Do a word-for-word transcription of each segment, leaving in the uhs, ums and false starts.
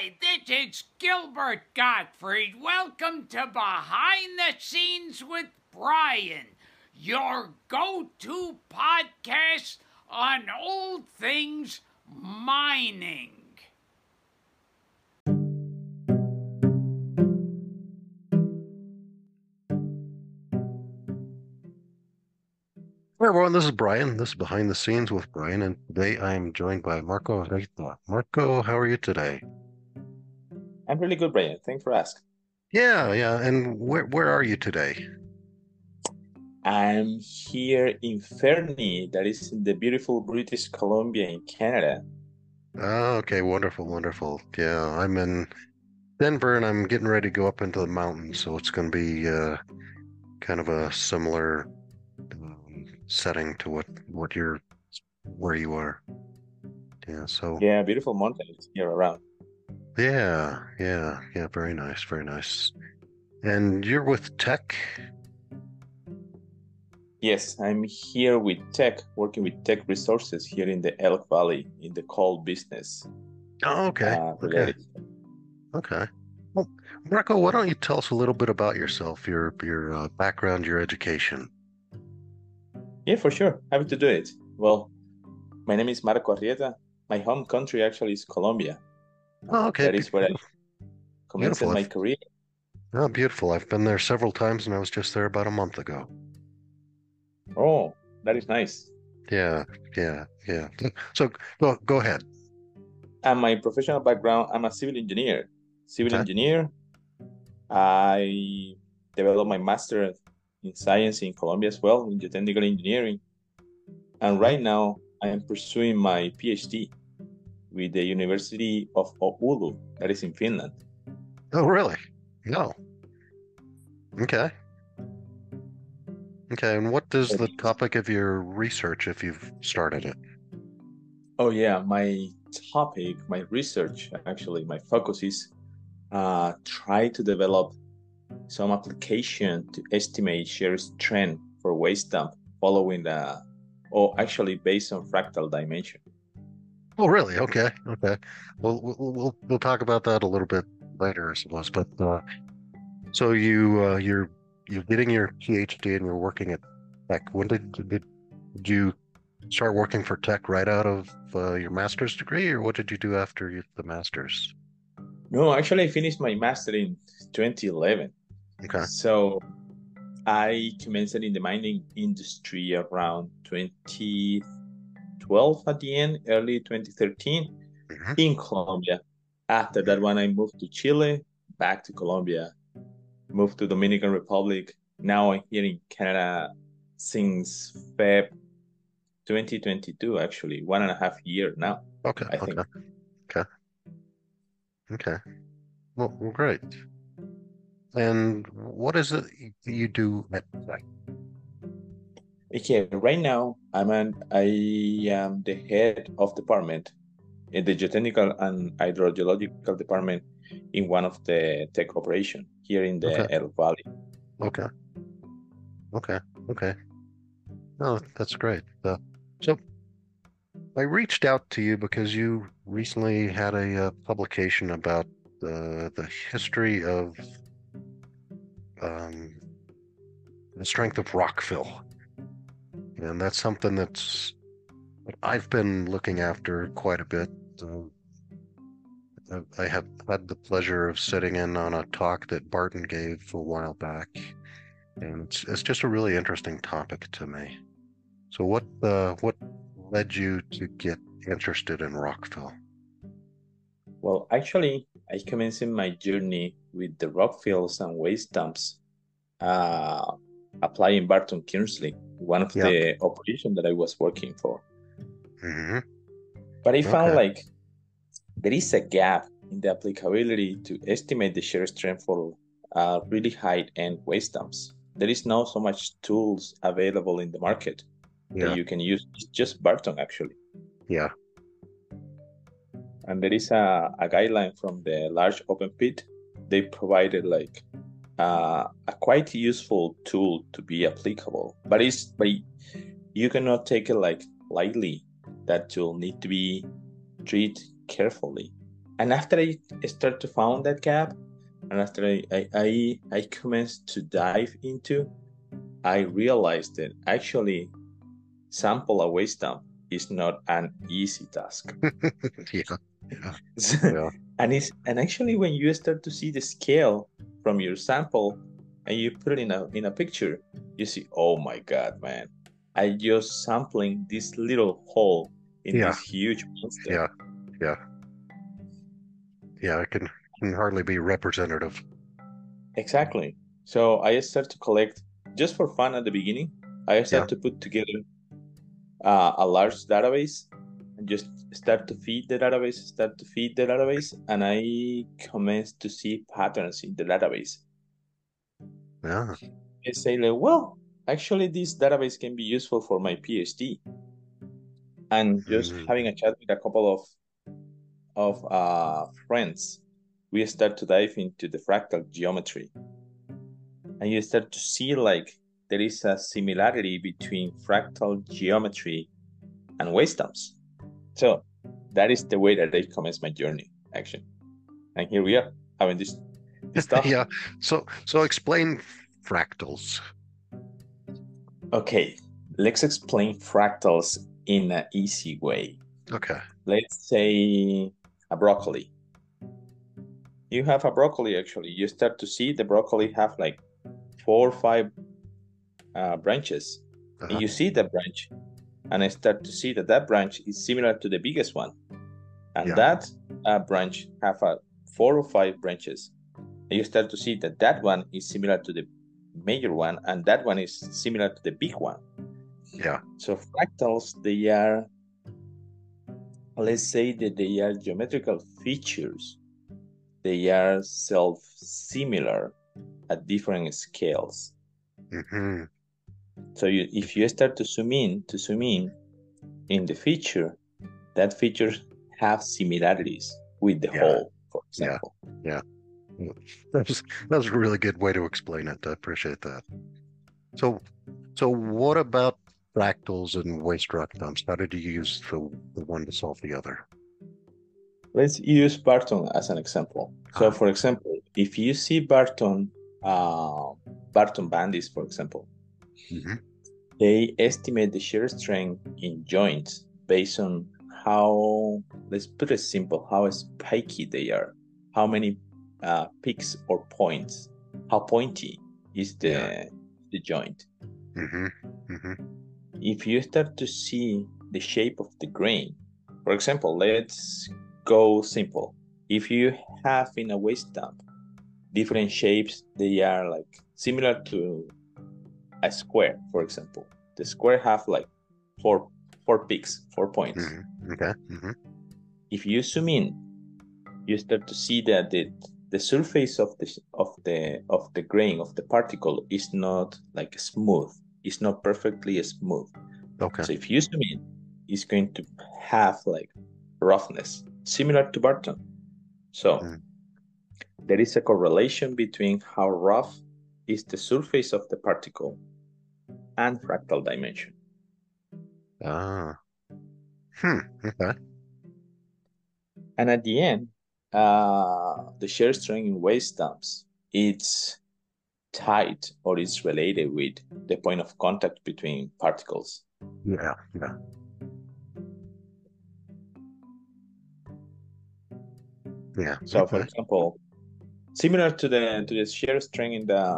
Hi, this is Gilbert Gottfried. Welcome to Behind the Scenes with Brian, your go-to podcast on all things mining. Hi everyone, this is Brian. This is Behind the Scenes with Brian, and today I am joined by Marco Reita. Marco, how are you today? I'm really good, Brian. Thanks for asking. Yeah, yeah, and where where are you today? I'm here in Fernie, that is in the beautiful British Columbia in Canada. Oh, okay, wonderful, wonderful. Yeah, I'm in Denver and I'm getting ready to go up into the mountains, so it's going to be uh, kind of a similar um, setting to what what you're where you are. Yeah, so Yeah, beautiful mountains here around. yeah, yeah, yeah, very nice, very nice. And you're with Tech? Yes, I'm here with tech, working with tech resources here in the Elk Valley in the coal business Oh, okay, uh, okay. related. Okay. Well, Marco, why don't you tell us a little bit about yourself, your your uh, background, your education? Yeah, for sure. Happy to do it. Well, my name is Marco Arrieta. My home country actually is Colombia. Oh, Uh, okay, that be is where I commenced beautiful. my I've, career. oh, beautiful. I've been there several times, and I was just there about a month ago. Oh, that is nice. Yeah, yeah, yeah. So go go ahead. And my professional background, I'm a civil engineer. Civil Okay. engineer. I developed my master in science in Colombia as well, in geotechnical engineering. And Mhm. right now, I am pursuing my PhD with the University of Oulu, that is in Finland. Oh, really? No. Okay. Okay. And what is the topic of your research if you've started it? Oh, yeah, my topic, my research, actually, my focus is uh, try to develop some application to estimate shear strength for waste dump following the, or actually based on fractal dimension. Oh, really? Okay. Okay. Well, we'll we'll, we'll talk about that a little bit later, I suppose. But uh, so you uh, you're you're getting your PhD and you're working at Tech. When did did, did you start working for Tech right out of uh, your master's degree, or what did you do after you, the master's? No, actually, I finished my master in twenty eleven. Okay. So I commenced in the mining industry around twenty twelve at the end, early twenty thirteen Hmm. in Colombia. After that one, I moved to Chile, back to Colombia, moved to Dominican Republic. Now I'm here in Canada since Feb twenty twenty-two, actually, one and a half year now, Okay. I Okay. think. Okay. Okay. Well, well, great. And what is it you do at Tech? Okay, right now I'm an I am the head of department in the geotechnical and hydrogeological department in one of the tech operation here in Okay. the El Valley. Okay. Okay. Okay. Oh, that's great. Uh, so I reached out to you because you recently had a uh, publication about the the history of um, the strength of rockfill, and that's something that's I've been looking after quite a bit. Uh, I I have had the pleasure of sitting in on a talk that Barton gave a while back, and it's it's just a really interesting topic to me. So what uh, what led you to get interested in rockfill? Well, actually, I commenced my journey with the rock fields and waste dumps, uh, applying Barton Kingsley, one of Yeah. the operations that I was working for. Hmm. But I found Okay. like there is a gap in the applicability to estimate the shear strength for uh, really high-end waste dumps. There is not so much tools available in the market that Yeah. you can use. It's just Barton actually. Yeah. And there is a, a guideline from the large open pit. They provided like uh, a quite useful tool to be applicable, but it's but you cannot take it like lightly. That tool need to be treated carefully. And after I start to found that gap, and after I, I, I, I commenced to dive into, I realized that actually sample a waste dump is not an easy task. yeah. Yeah. Yeah. and it's and actually when you start to see the scale from your sample and you put it in a in a picture, you see, oh my God, man, I just sampling this little hole in Yeah. this huge monster. Yeah. Yeah. Yeah. It can, can hardly be representative. Exactly. So I start to collect just for fun at the beginning. I start Yeah. to put together uh, a large database and just start to feed the database, start to feed the database, and I commence to see patterns in the database. Yeah. I say like, well, actually this database can be useful for my PhD. And just Mm. having a chat with a couple of of uh, friends, we start to dive into the fractal geometry. And you start to see like there is a similarity between fractal geometry and waste dumps. So that is the way that I commence my journey, actually. And here we are having this this stuff. Yeah. So so explain fractals. Okay, let's explain fractals in an easy way. Okay. Let's say a broccoli. You have a broccoli, actually. You start to see the broccoli have like four or five uh, branches. Uh-huh. And you see the branch, and I start to see that that branch is similar to the biggest one. And Yeah. that uh, branch have a four or five branches. And you start to see that that one is similar to the major one, and that one is similar to the big one. Yeah. So fractals, they are, let's say that they are geometrical features. They are self-similar at different scales. Mm-hmm. So you, if you start to zoom in, to zoom in in the feature, that features have similarities with the Yeah. whole, for example. Yeah. Yeah. That's that's a really good way to explain it. I appreciate that. So so what about fractals and waste rock dumps? How did you use the, the one to solve the other? Let's use Barton as an example. So, Ah. for example, if you see Barton, uh, Barton bandies, for example, Mm-hmm. they estimate the shear strength in joints based on how, let's put it simple, how spiky they are, how many uh, peaks or points, how pointy is the Yeah. the joint. Mm-hmm. Mm-hmm. If you start to see the shape of the grain, for example, let's go simple. If you have in a waste dump different shapes, they are like similar to a square, for example. The square have like four four peaks, four points. Mm-hmm. Okay. Mm-hmm. If you zoom in, you start to see that the the surface of the of the of the grain of the particle is not like smooth. It's not perfectly smooth. Okay. So if you zoom in, it's going to have like roughness, similar to Barton. So Mm. there is a correlation between how rough is the surface of the particle and fractal dimension. Ah. Hmm. Okay. And at the end, uh, the shear strength in waste dumps, it's tied or it's related with the point of contact between particles. Yeah. Yeah. Yeah. So, Okay. for example, similar to the to the shear strength in the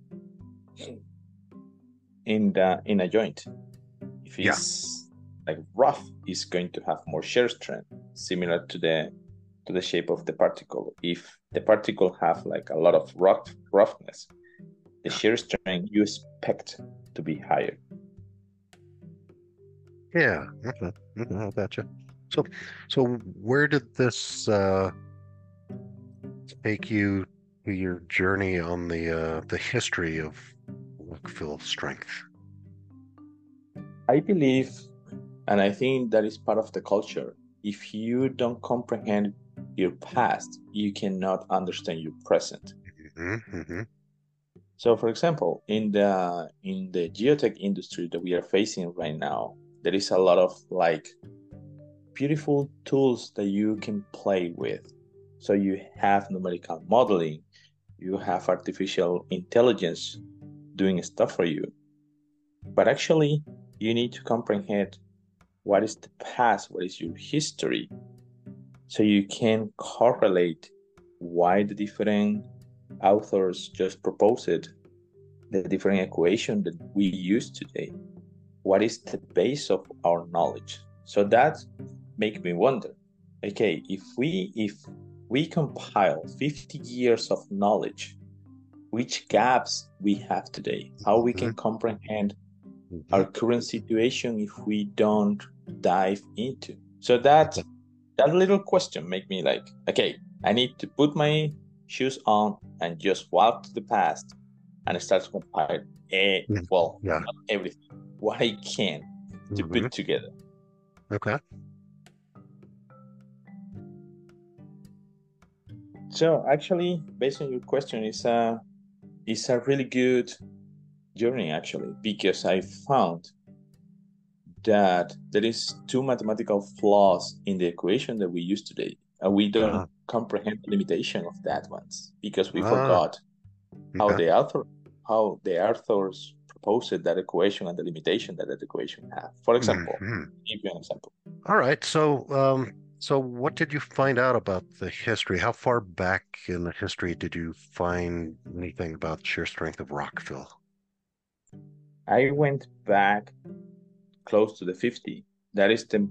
in the in a joint, if it's yeah. like rough, it's going to have more shear strength, similar to the to the shape of the particle. If the particle have like a lot of rough roughness, the shear strength you expect to be higher. Yeah. Okay. Okay. I gotcha. So, so where did this uh, take you to your journey on the uh, the history of Rockville strength? I believe, and I think that is part of the culture. If you don't comprehend your past, you cannot understand your present. Mm-hmm, mm-hmm. So, for example, in the in the geotech industry that we are facing right now, there is a lot of like beautiful tools that you can play with. So you have numerical modeling, you have artificial intelligence doing stuff for you. But actually, you need to comprehend what is the past, what is your history, so you can correlate why the different authors just proposed the different equation that we use today. What is the base of our knowledge? So that makes me wonder, okay, if we if we compile fifty years of knowledge, which gaps we have today, how we can comprehend mm-hmm. our current situation if we don't dive into. So that that little question make me like, okay, I need to put my shoes on and just walk to the past and start to compile, eh, well, yeah. not everything, what I can to mm-hmm. put together. Okay. So actually, based on your question, it's a, it's a really good journey actually, because I found that there is two mathematical flaws in the equation that we use today, and we don't uh-huh. comprehend the limitation of that ones because we uh-huh. forgot okay. how the author, how the authors proposed that equation and the limitation that that equation have. For example, mm-hmm. give you an example. All right. So, um, so what did you find out about the history? How far back in the history did you find anything about shear strength of rockfill? I went back close to the fifty. That is the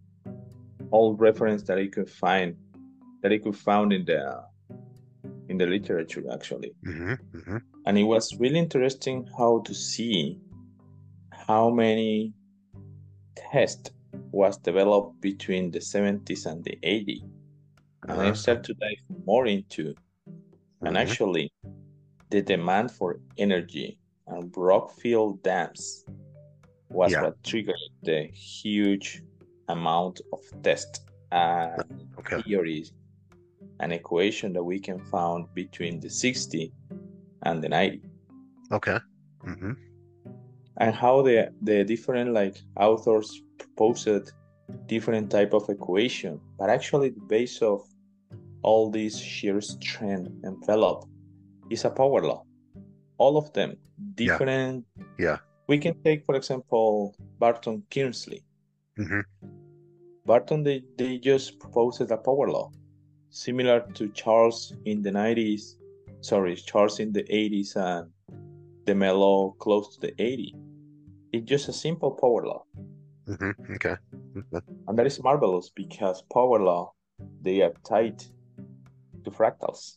old reference that I could find, that I could found in the in the literature actually. Mm-hmm, mm-hmm. And it was really interesting how to see how many tests was developed between the seventies and the eighties. And uh-huh. I started to dive more into, mm-hmm. and actually the demand for energy and rockfill dams was yeah. what triggered the huge amount of tests and okay. theories and equation that we can find between the sixty and the ninety. Okay. Mm-hmm. And how the the different like authors proposed different type of equation, but actually the base of all these shear strength envelope is a power law. All of them different. Yeah. yeah. We can take, for example, Barton Kearsley. Mm-hmm. Barton, they, they just proposed a power law similar to Charles in the nineties, sorry, Charles in the eighties and de Mello close to the eighties. It's just a simple power law. Mm-hmm. Okay. Mm-hmm. And that is marvelous because power law, they are tied to fractals.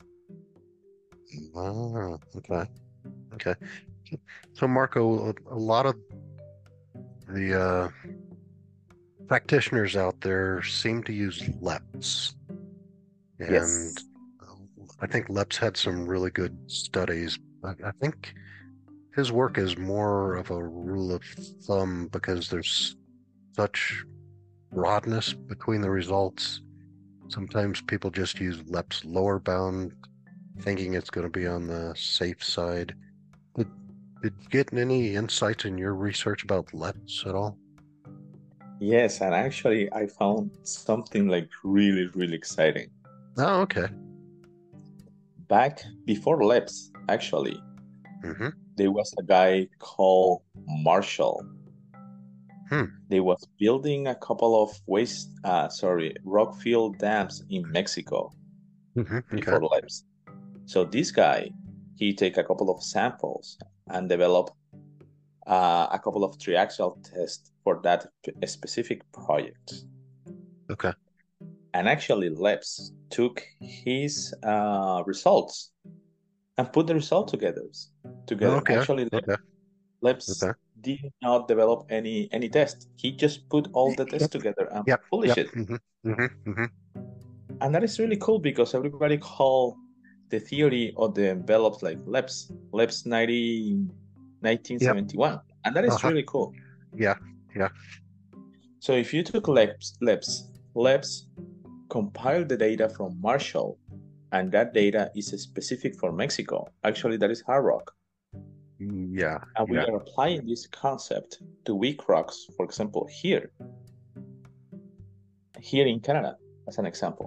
Ah, okay. Okay. So, Marco, a, a lot of the uh, practitioners out there seem to use LEPS. And yes. I think LEPS had some really good studies. I, I think his work is more of a rule of thumb because there's such broadness between the results. Sometimes people just use LEPS lower bound, thinking it's going to be on the safe side. Did, did you get any insights in your research about LEPS at all? Yes, and actually I found something like really, really exciting. Oh, okay. Back before LEPS, actually, mm-hmm. there was a guy called Marshall. Hmm. They was building a couple of waste, uh, sorry, rockfill dams in Mexico mm-hmm. before okay. LEPS. So this guy, he take a couple of samples and develop uh, a couple of triaxial tests for that specific project. Okay. And actually, LEPS took his uh, results and put the results together. Together, okay. actually, okay. LEPS okay. did not develop any any test. He just put all the tests yep. together and yep. published yep. it. Mm-hmm. Mm-hmm. Mm-hmm. And that is really cool because everybody call the theory of the envelopes like LEPS, LEPS ninety, nineteen seventy-one. Yep. And that is uh-huh. really cool. Yeah, yeah. So if you took LEPS, LEPS, LEPS compiled the data from Marshall, and that data is specific for Mexico. Actually, that is hard rock. Yeah. And we yeah. are applying this concept to weak rocks, for example, here. Here in Canada, as an example.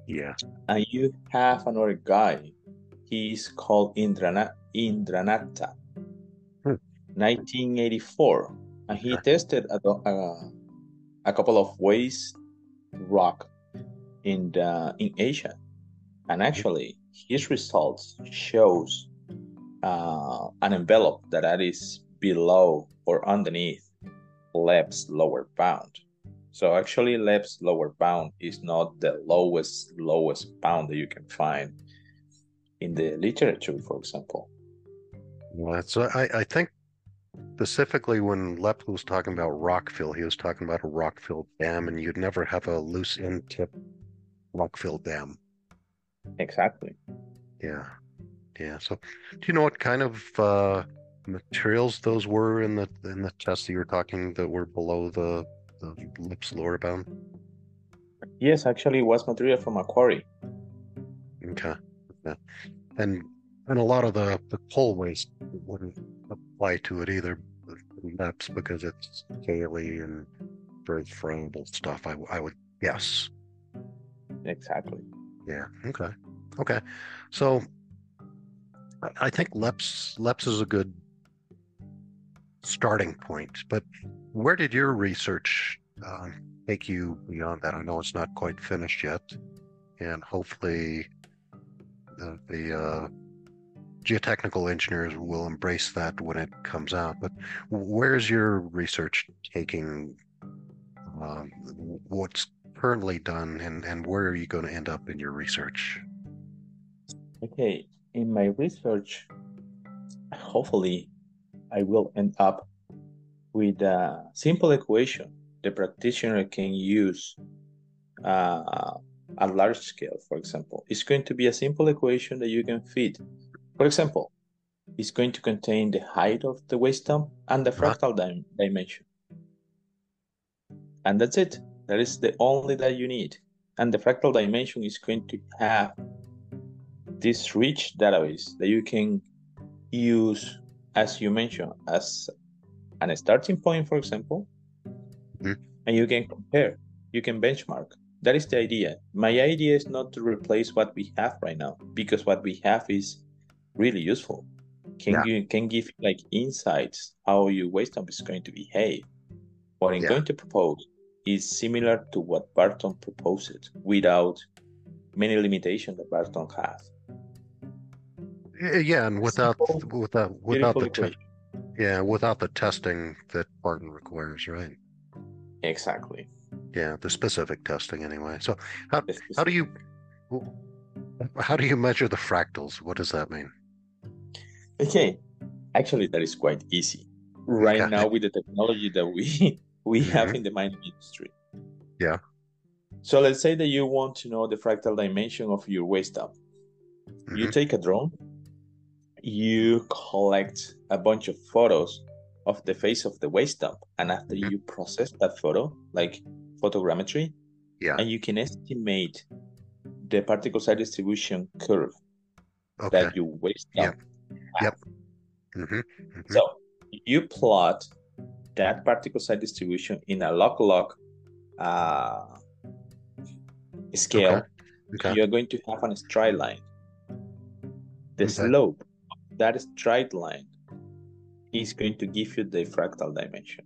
Yeah. And you have another guy. He's called Indrana- Indranatha, Hmm. nineteen eighty-four. And he tested a, a, a couple of waste rock in the, in Asia. And actually, his results shows uh, an envelope that, that is below or underneath Leb's lower bound. So actually, Leb's lower bound is not the lowest lowest bound that you can find in the literature, for example. Well, so I, I think specifically when Lep was talking about rockfill, he was talking about a rockfill dam, and you'd never have a loose end tip rockfill dam. Exactly. Yeah. Yeah. So do you know what kind of uh, materials those were in the in the test that you were talking that were below the, the Lep's lower bound? Yes, actually, it was material from a quarry. Okay. Yeah. And and a lot of the, the coal waste wouldn't apply to it either, Lep's, because it's scaly and very flammable stuff, I, I would guess. Exactly. Yeah. Okay. Okay. So I, I think Lep's Lep's is a good starting point, but where did your research uh, take you beyond that? I know it's not quite finished yet, and hopefully the, the uh, geotechnical engineers will embrace that when it comes out. But where's your research taking uh, what's currently done, and, and where are you going to end up in your research? Okay, in my research, hopefully, I will end up with a simple equation the practitioner can use uh, at large scale, for example. It's going to be a simple equation that you can fit. For example, it's going to contain the height of the waste dump and the fractal dim dimension. And that's it. That is the only that you need. And the fractal dimension is going to have this rich database that you can use, as you mentioned, as an starting point, for example, mm-hmm. and you can compare, you can benchmark. That is the idea. My idea is not to replace what we have right now, because what we have is really useful. Can yeah. you can give like insights how your waste dump is going to behave. What I'm yeah. going to propose is similar to what Barton proposed, without many limitations that Barton has. Yeah, and without simple, without without the te- yeah without the testing that Barton requires, right? Exactly. Yeah, the specific testing anyway. So how how do you how do you measure the fractals? What does that mean? Okay, actually that is quite easy right okay. now with the technology that we we mm-hmm. have in the mining industry. Yeah. So let's say that you want to know the fractal dimension of your waste dump. Mm-hmm. You take a drone, you collect a bunch of photos of the face of the waste dump, and after mm-hmm. you process that photo, like photogrammetry, yeah, and you can estimate the particle size distribution curve okay. that your waste dump yep. Yep. Mm-hmm. Mm-hmm. So you plot that particle size distribution in a log-log uh, scale. Okay. Okay. You're going to have a straight line. The okay. slope of that straight line is going to give you the fractal dimension.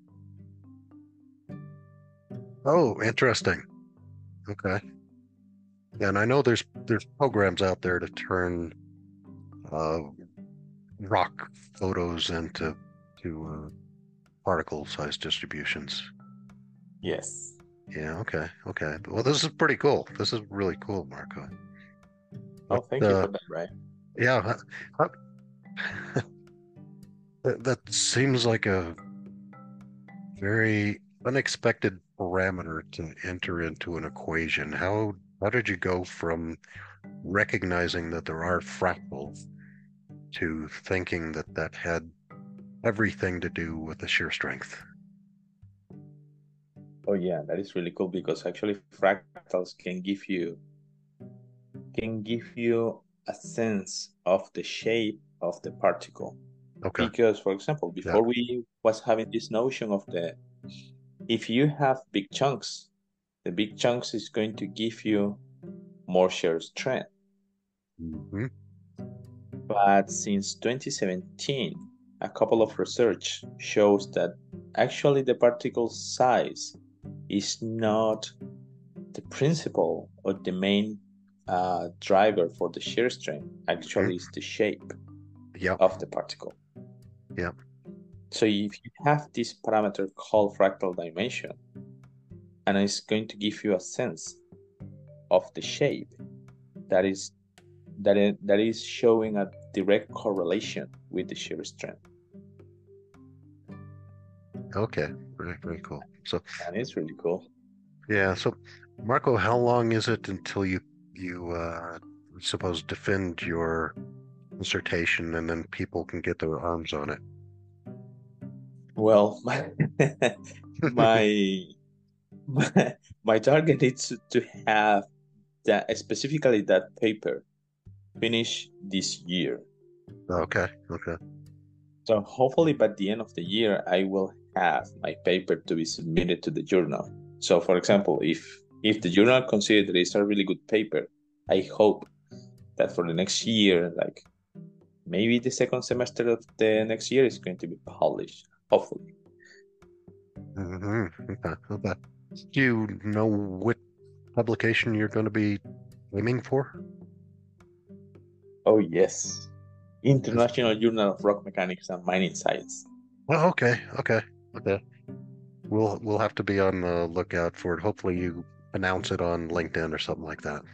Oh, interesting. Okay. Yeah, and I know there's there's programs out there to turn uh, rock photos into to uh, particle size distributions. Yes. Yeah. Okay. Okay. Well, this is pretty cool. This is really cool, Marco. But, oh, thank uh, you for that, Brian. Yeah. I, I, that, that seems like a very unexpected parameter to enter into an equation. How how did you go from recognizing that there are fractals to thinking that that had everything to do with the shear strength? Oh yeah, that is really cool, because actually fractals can give you can give you a sense of the shape of the particle. Okay. Because, for example, before yeah. we was having this notion of the, if you have big chunks, the big chunks is going to give you more shares trend. Mm-hmm. But since twenty seventeen, a couple of research shows that actually the particle size is not the principal or the main uh, driver for the shear strength. Actually, is the shape Yep. of the particle. Yep. So if you have this parameter called fractal dimension, and it's going to give you a sense of the shape, that is that is, that is showing a direct correlation with the shear strength. Okay. Very, very cool. So, And it's really cool. yeah. So, Marco, how long is it until you you uh, suppose defend your dissertation, and then people can get their arms on it? Well, my my, my my target is to have that, specifically that paper, finish this year. Okay. Okay. So hopefully by the end of the year, I will have my paper to be submitted to the journal. So for example, if if the journal considers that it's a really good paper, I hope that for the next year, like maybe the second semester of the next year, is going to be published, hopefully. Mm-hmm. Okay. Okay. Do you know what publication you're going to be aiming for? Oh yes, International Journal of Rock Mechanics and Mining Science. Oh, okay. Okay. Okay. We'll we'll have to be on the lookout for it. Hopefully you announce it on LinkedIn or something like that.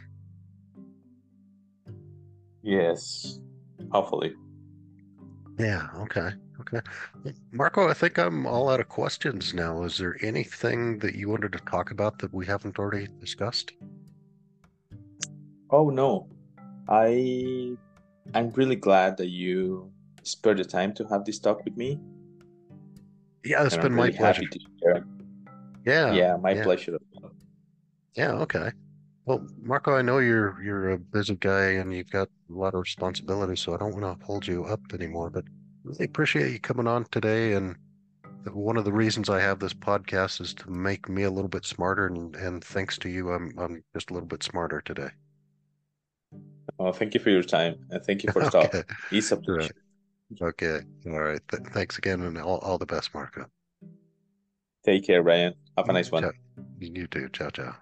Yes, hopefully. Yeah, okay. Okay. Marco, I think I'm all out of questions now. Is there anything that you wanted to talk about that we haven't already discussed? Oh no, I I'm really glad that you spared the time to have this talk with me. Yeah, it's and been I'm my really pleasure. happy to share. Yeah. Yeah, my Yeah. pleasure. Yeah, okay. Well, Marco, I know you're you're a busy guy and you've got a lot of responsibility, so I don't want to hold you up anymore, but really appreciate you coming on today. And one of the reasons I have this podcast is to make me a little bit smarter, and, and thanks to you, I'm I'm just a little bit smarter today. Well, thank you for your time and thank you for Okay. talk. It's a All right. pleasure. Okay. All right. Th thanks again, and all, all the best, Marco. Take care, Brian. Have a nice one. Ciao. You too. Ciao, ciao.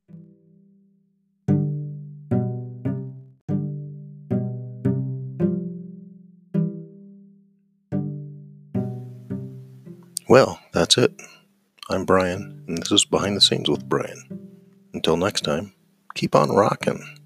Well, that's it. I'm Brian, and this is Behind the Scenes with Brian. Until next time, keep on rocking.